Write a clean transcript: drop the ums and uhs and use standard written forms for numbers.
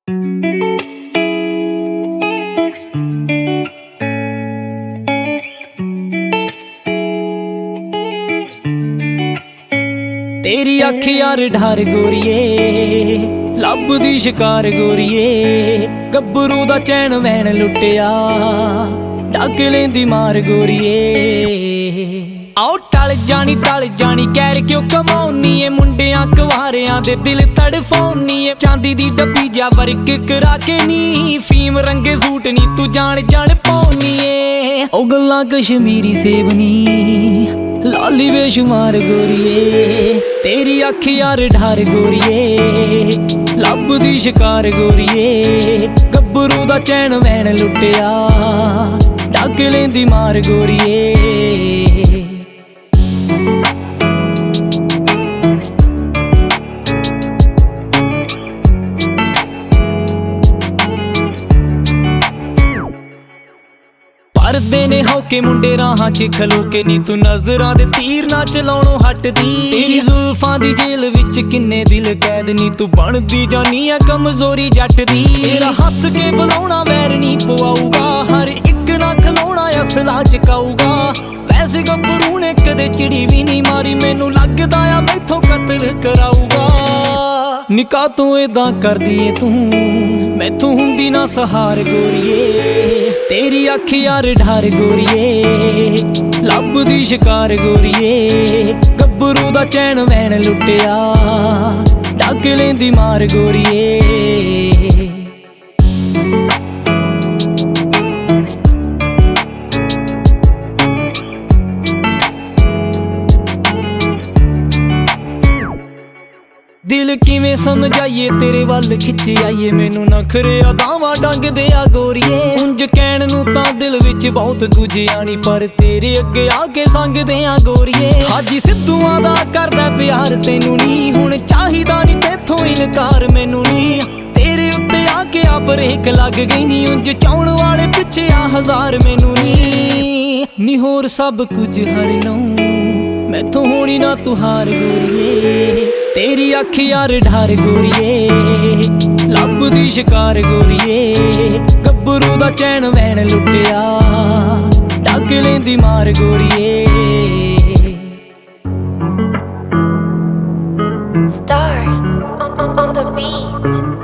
तेरी अख यार ढार गोरीए लभदी शिकार गोरीए गब्बरू दा चैन वैन लुटिया ढक लेंदी मार गोरीए आओ टल जानी कैर क्यों कमाउनी ए मुंडियां कवारियां दे दिल तड़फाउनी ए चांदी दी डब्बी जा वर्क करा के नी फीम रंगे सूट नी तू जान पाउनी ए ओ गल्लां कश्मीरी सेबनी लाली बेशुमार गोरीए तेरी अख यार ढार गोरीए लभदी शिकार गोरीए गब्बरू दा चैन वैन लुटिया ढक लेंदी मार गोरीए परदे ने होके मुंडे राहां च खलो के नी तू नजरां दे तीर ना चलाउणों हटदी तेरी जुल्फां दी जेल विच किन्ने दिल कैद नी तू बनदी जानी आ कमजोरी जट दी तेरा हस के बुलाउणा वैर नी पवाऊगा हर एक ना खलाउणा असला चकाऊगा वैसे गब्बरू ने कदे चिड़ी भी नहीं मारी मैनू लगदा आ मैथों कतल कराऊगा निकाह तू इदां करदी ए तू मैथों हुंदी ना सहार गोरीए तेरी अख यार ढार गोरीए लभदी शिकार गोरीए गब्बरू दा चैन वैन लुटिया ढक लेंदी मार गोरीए दिल किवें समझाइए तेरे वल खिच्ची आइए मैनू नखरे अदावां डंगदे आ गोरीए उंज कहण नूं तां दिल विच बहुत कुछ आनी पर तेरे अगे आके संगदे आ गोरीए हाजी सिद्धूआं दा करदा प्यार तैनू नी हुण चाहिदा नी तेथों इनकार मैनू नी तेरे उत्ते आके आ ब्रेक लग गई नी उंज चाउण वाले पिछे आ हजार मैनू नी होर सब कुछ हर लऊं मैथों होनी ना तू हार गोरीए तेरी अख यार ढार गोरीए लभदी शिकार गोरीए गब्बरू दा चैन वैन लुटिया ढक लेंदी मार गोरीए Star on the beat.